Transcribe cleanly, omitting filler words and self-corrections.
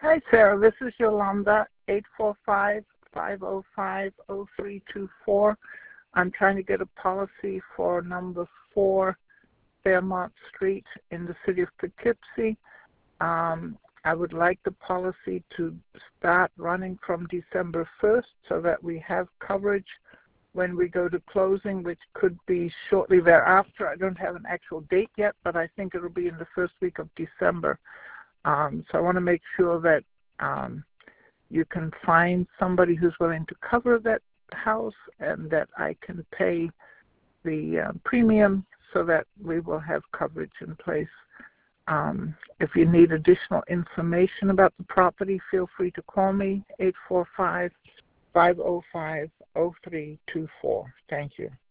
Hi, Sarah. This is Yolanda, 845-505-0324. I'm trying to get a policy for number 4 Fairmont Street in the city of Poughkeepsie. I would like the policy to start running from December 1st so that we have coverage when we go to closing, which could be shortly thereafter. I don't have an actual date yet, but I think it'll be in the first week of December. So I want to make sure that you can find somebody who's willing to cover that house and that I can pay the premium so that we will have coverage in place. If you need additional information about the property, feel free to call me, 845-505-0324. Thank you.